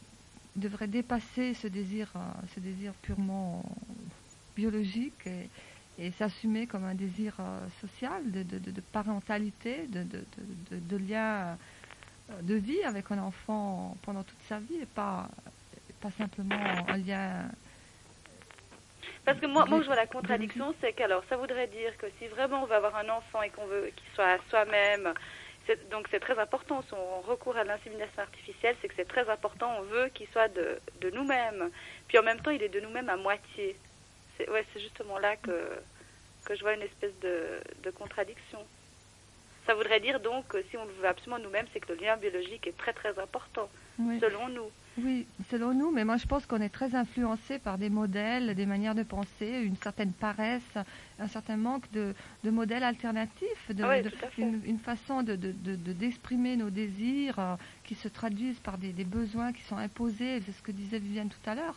dépasser ce désir purement biologique et s'assumer comme un désir social, de parentalité, de lien de vie avec un enfant pendant toute sa vie, et pas simplement un lien. Parce que moi où je vois la contradiction, c'est qu'alors ça voudrait dire que si vraiment on veut avoir un enfant et qu'on veut qu'il soit à soi-même, donc c'est très important, si on recourt à l'insémination artificielle, c'est que c'est très important, on veut qu'il soit de nous-mêmes. Puis en même temps, il est de nous-mêmes à moitié. C'est justement là que je vois une espèce de contradiction. Ça voudrait dire donc que si on le veut absolument nous-mêmes, c'est que le lien biologique est très très important, Oui. selon nous. Oui, selon nous, mais moi je pense qu'on est très influencé par des modèles, des manières de penser, une certaine paresse, un certain manque de modèles alternatifs, Tout à fait. une façon d'exprimer nos désirs qui se traduisent par des besoins qui sont imposés. C'est ce que disait Viviane tout à l'heure.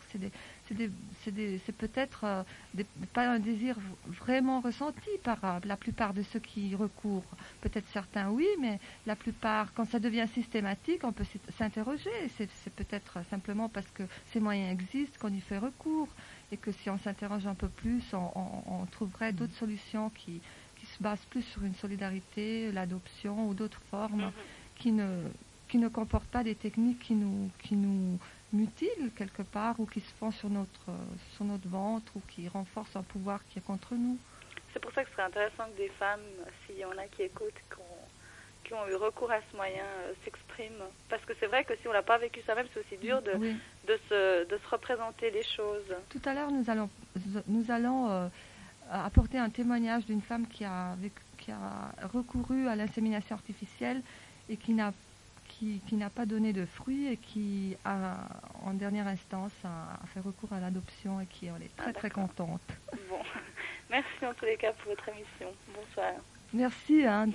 C'est peut-être pas un désir vraiment ressenti par la plupart de ceux qui y recourent. Peut-être certains oui, mais la plupart, quand ça devient systématique, on peut s'interroger. C'est peut-être simplement parce que ces moyens existent qu'on y fait recours, et que si on s'interroge un peu plus, on trouverait d'autres solutions qui se basent plus sur une solidarité, l'adoption ou d'autres formes qui ne comportent pas des techniques qui nous mutilent quelque part, ou qui se font sur notre ventre, ou qui renforcent un pouvoir qui est contre nous. C'est pour ça que ce serait intéressant que des femmes, s'il y en a qui écoutent, qui ont eu recours à ce moyen s'expriment. Parce que c'est vrai que si on l'a pas vécu soi-même, c'est aussi dur Oui. de se représenter les choses. Tout à l'heure, nous allons apporter un témoignage d'une femme qui a recouru à l'insémination artificielle et qui n'a pas donné de fruits et qui a, en dernière instance, a fait recours à l'adoption et qui en est très contente. Bon, merci en tous les cas pour votre émission. Bonsoir. Merci, Anne.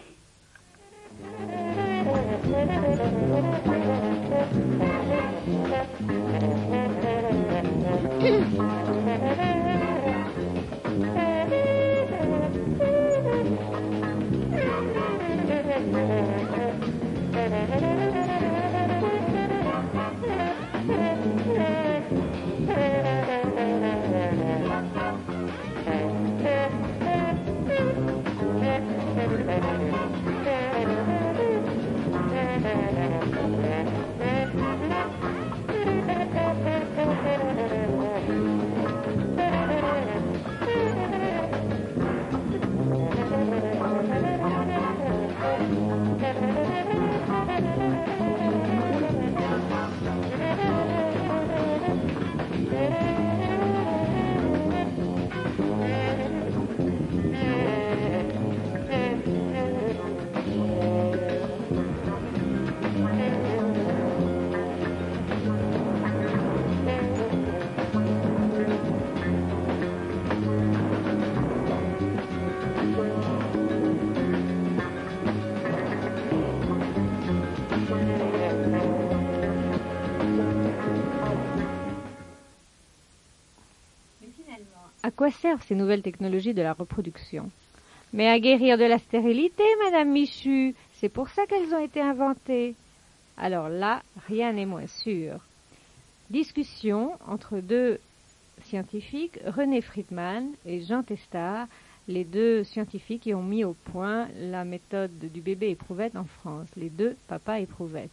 À quoi servent ces nouvelles technologies de la reproduction? Mais à guérir de la stérilité, Madame Michu, c'est pour ça qu'elles ont été inventées. Alors là, rien n'est moins sûr. Discussion entre deux scientifiques, René Friedman et Jean Testard, les deux scientifiques qui ont mis au point la méthode du bébé éprouvette en France, les deux papas éprouvettes.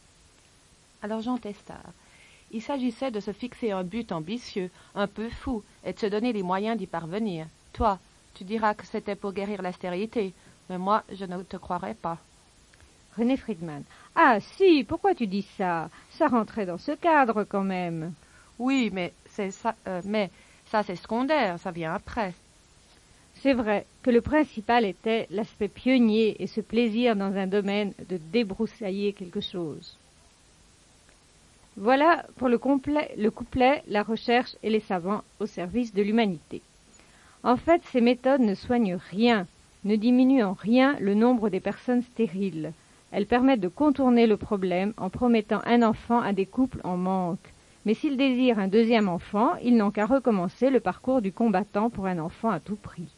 Alors Jean Testard, il s'agissait de se fixer un but ambitieux, un peu fou, et de se donner les moyens d'y parvenir. Toi, tu diras que c'était pour guérir la stérilité, mais moi, je ne te croirais pas. René Friedman. Ah si, pourquoi tu dis ça? Ça rentrait dans ce cadre quand même. Oui, mais ça c'est secondaire, ça vient après. C'est vrai que le principal était l'aspect pionnier et ce plaisir dans un domaine de débroussailler quelque chose. Voilà pour le couplet, la recherche et les savants au service de l'humanité. En fait, ces méthodes ne soignent rien, ne diminuent en rien le nombre des personnes stériles. Elles permettent de contourner le problème en promettant un enfant à des couples en manque. Mais s'ils désirent un deuxième enfant, ils n'ont qu'à recommencer le parcours du combattant pour un enfant à tout prix.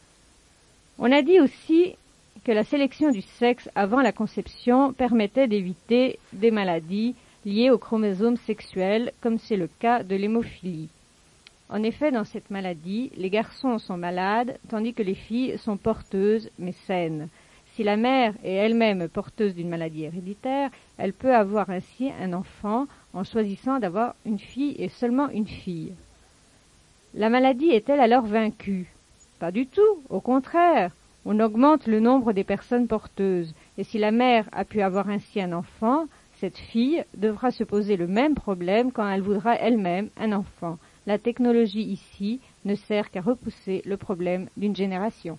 On a dit aussi que la sélection du sexe avant la conception permettait d'éviter des maladies liées aux chromosomes sexuels, comme c'est le cas de l'hémophilie. En effet, dans cette maladie, les garçons sont malades, tandis que les filles sont porteuses, mais saines. Si la mère est elle-même porteuse d'une maladie héréditaire, elle peut avoir ainsi un enfant en choisissant d'avoir une fille et seulement une fille. La maladie est-elle alors vaincue? Pas du tout, au contraire. On augmente le nombre des personnes porteuses, et si la mère a pu avoir ainsi un enfant, cette fille devra se poser le même problème quand elle voudra elle-même un enfant. La technologie ici ne sert qu'à repousser le problème d'une génération.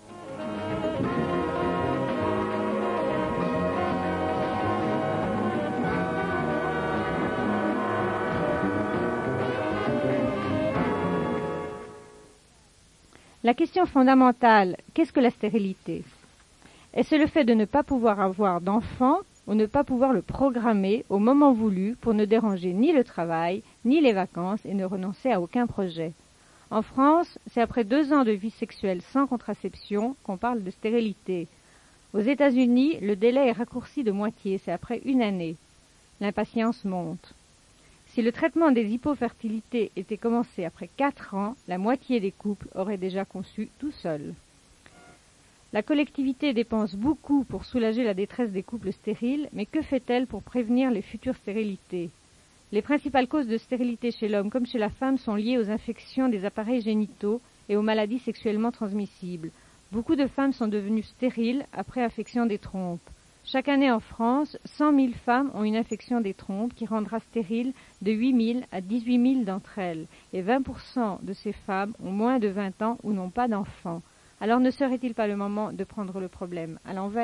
La question fondamentale, qu'est-ce que la stérilité? Est-ce le fait de ne pas pouvoir avoir d'enfant ou ne pas pouvoir le programmer au moment voulu pour ne déranger ni le travail, ni les vacances et ne renoncer à aucun projet? En France, c'est après 2 ans de vie sexuelle sans contraception qu'on parle de stérilité. Aux États-Unis, le délai est raccourci de moitié, c'est après 1 année. L'impatience monte. Si le traitement des hypofertilités était commencé après 4 ans, la moitié des couples auraient déjà conçu tout seuls. La collectivité dépense beaucoup pour soulager la détresse des couples stériles, mais que fait-elle pour prévenir les futures stérilités? Les principales causes de stérilité chez l'homme comme chez la femme sont liées aux infections des appareils génitaux et aux maladies sexuellement transmissibles. Beaucoup de femmes sont devenues stériles après affection des trompes. Chaque année en France, 100 000 femmes ont une infection des trompes qui rendra stériles de 8 000 à 18 000 d'entre elles. Et 20% de ces femmes ont moins de 20 ans ou n'ont pas d'enfants. Alors ne serait-il pas le moment de prendre le problème à l'envers ?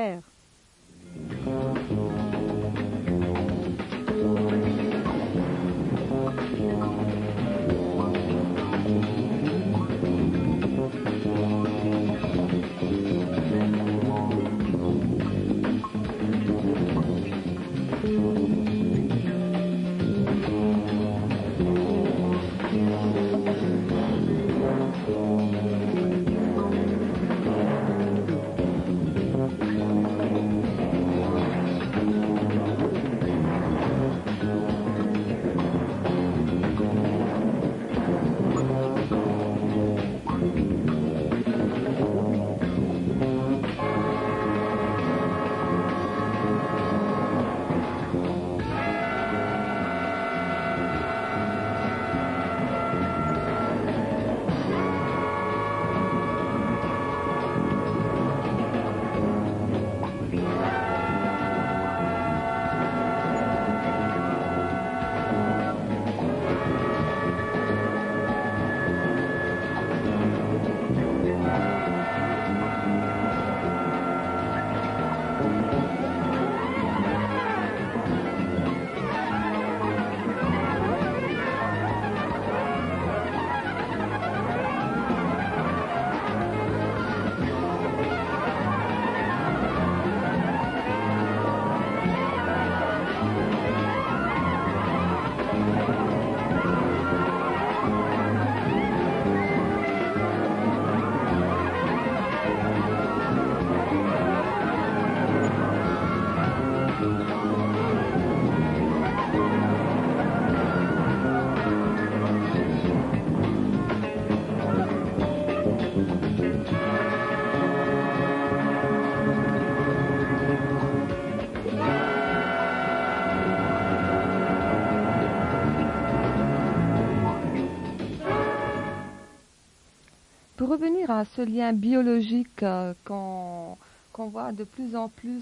Pour revenir à ce lien biologique qu'on voit de plus en plus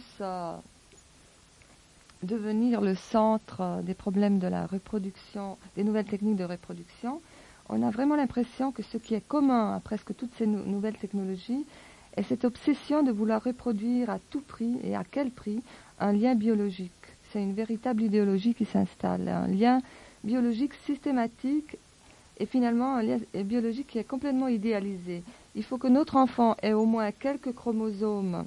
devenir le centre des problèmes de la reproduction, des nouvelles techniques de reproduction, on a vraiment l'impression que ce qui est commun à presque toutes ces nouvelles technologies est cette obsession de vouloir reproduire à tout prix et à quel prix un lien biologique. C'est une véritable idéologie qui s'installe, un lien biologique systématique et finalement un lien biologique qui est complètement idéalisé. Il faut que notre enfant ait au moins quelques chromosomes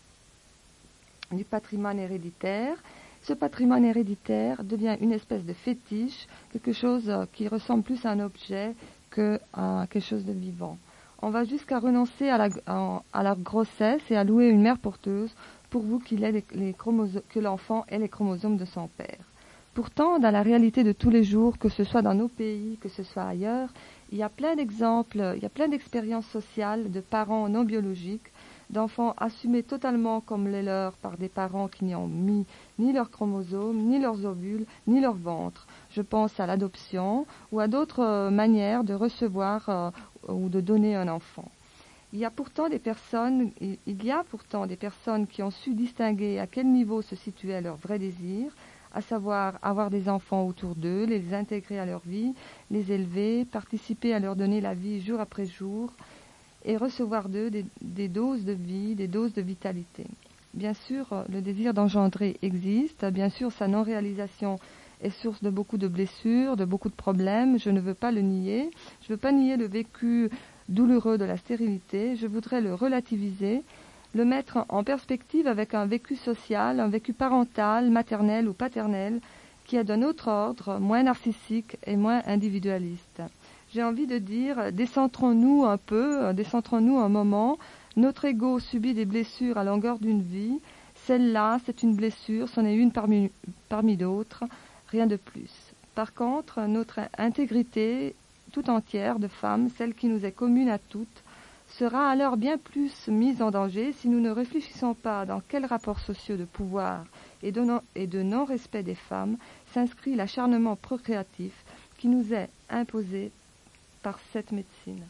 du patrimoine héréditaire. Ce patrimoine héréditaire devient une espèce de fétiche, quelque chose qui ressemble plus à un objet qu'à quelque chose de vivant. On va jusqu'à renoncer à la grossesse et à louer une mère porteuse pourvu que l'enfant ait les chromosomes de son père. Pourtant, dans la réalité de tous les jours, que ce soit dans nos pays, que ce soit ailleurs, il y a plein d'exemples, il y a plein d'expériences sociales de parents non biologiques, d'enfants assumés totalement comme les leurs par des parents qui n'y ont mis ni leurs chromosomes, ni leurs ovules, ni leur ventre. Je pense à l'adoption ou à d'autres manières de recevoir ou de donner un enfant. Il y a pourtant des personnes qui ont su distinguer à quel niveau se situait leur vrai désir, à savoir avoir des enfants autour d'eux, les intégrer à leur vie, les élever, participer à leur donner la vie jour après jour et recevoir d'eux des doses de vie, des doses de vitalité. Bien sûr, le désir d'engendrer existe, bien sûr, sa non-réalisation est source de beaucoup de blessures, de beaucoup de problèmes, je ne veux pas le nier, je ne veux pas nier le vécu douloureux de la stérilité, je voudrais le relativiser, le mettre en perspective avec un vécu social, un vécu parental, maternel ou paternel, qui est d'un autre ordre, moins narcissique et moins individualiste. J'ai envie de dire, décentrons-nous un peu, décentrons-nous un moment, notre ego subit des blessures à longueur d'une vie, celle-là, c'est une blessure, c'en est une parmi d'autres, rien de plus. Par contre, notre intégrité tout entière de femme, celle qui nous est commune à toutes, sera alors bien plus mise en danger si nous ne réfléchissons pas dans quels rapports sociaux de pouvoir et de non-respect des femmes s'inscrit l'acharnement procréatif qui nous est imposé par cette médecine.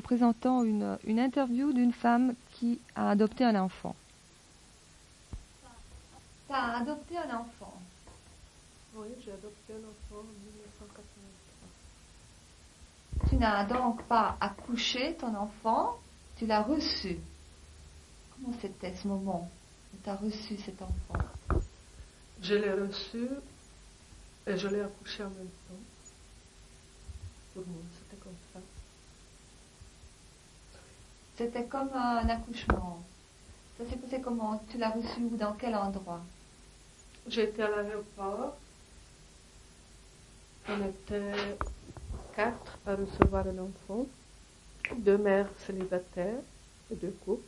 présentant une interview d'une femme qui a adopté un enfant. Tu as adopté un enfant. Oui, j'ai adopté un enfant en 1983. Tu n'as donc pas accouché ton enfant, tu l'as reçu. Comment c'était ce moment où tu as reçu cet enfant? Je l'ai reçu et je l'ai accouché en même temps. Pour moi, c'était comme ça. C'était comme un accouchement. Ça s'est passé comment? Tu l'as reçu ou dans quel endroit? J'étais à l'aéroport. On était 4 à recevoir un enfant, 2 mères célibataires et 2 couples.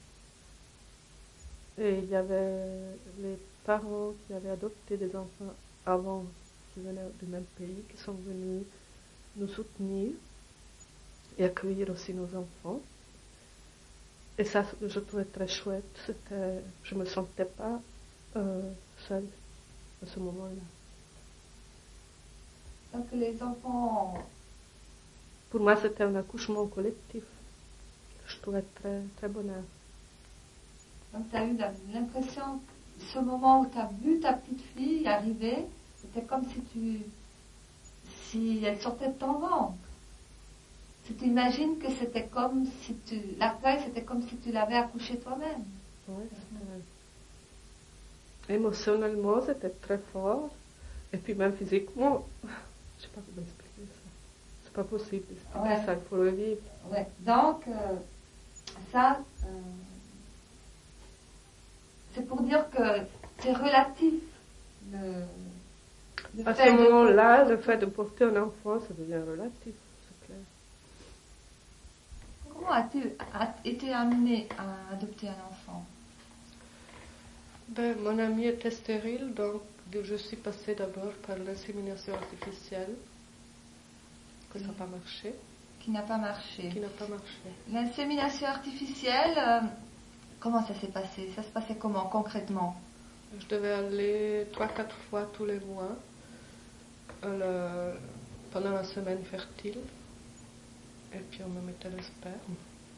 Et il y avait les parents qui avaient adopté des enfants avant, qui venaient du même pays, qui sont venus nous soutenir et accueillir aussi nos enfants. Et ça, je trouvais très chouette. Je ne me sentais pas seule à ce moment-là. Donc les enfants... Pour moi, c'était un accouchement collectif. Je trouvais très, très bonheur. Donc tu as eu l'impression, ce moment où tu as vu ta petite fille arriver, c'était comme si elle sortait de ton ventre. Tu t'imagines que c'était comme si l'accueil, c'était comme si tu l'avais accouché toi-même. Oui, émotionnellement, c'était très fort. Et puis même physiquement, je ne sais pas comment expliquer ça. C'est pas possible d'expliquer ça, il faut le vivre. Ouais. Donc, ça, c'est pour dire que c'est relatif. À ce moment-là, le fait de porter un enfant, ça devient relatif, c'est clair. Comment as-tu été amené à adopter un enfant? Mon ami était stérile, donc je suis passée d'abord par l'insémination artificielle, que ça n'a pas marché. Qui n'a pas marché. Qui n'a pas marché. L'insémination artificielle, comment ça s'est passé? Ça se passait comment concrètement? Je devais aller 3-4 fois tous les mois pendant la semaine fertile. Et puis on me mettait le sperme.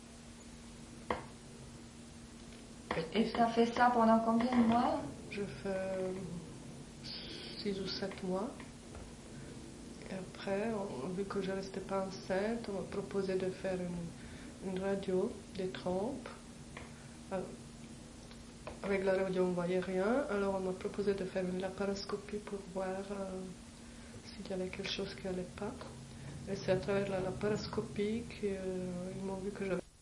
Et tu as fait ça pendant combien de mois? Je fais 6 ou 7 mois. Et après, vu que je ne restais pas enceinte, on m'a proposé de faire une radio des trompes. Avec la radio, on ne voyait rien. Alors on m'a proposé de faire une laparoscopie pour voir s'il y avait quelque chose qui n'allait pas. Et c'est à travers la laparoscopie qu'ils m'ont vu que j'avais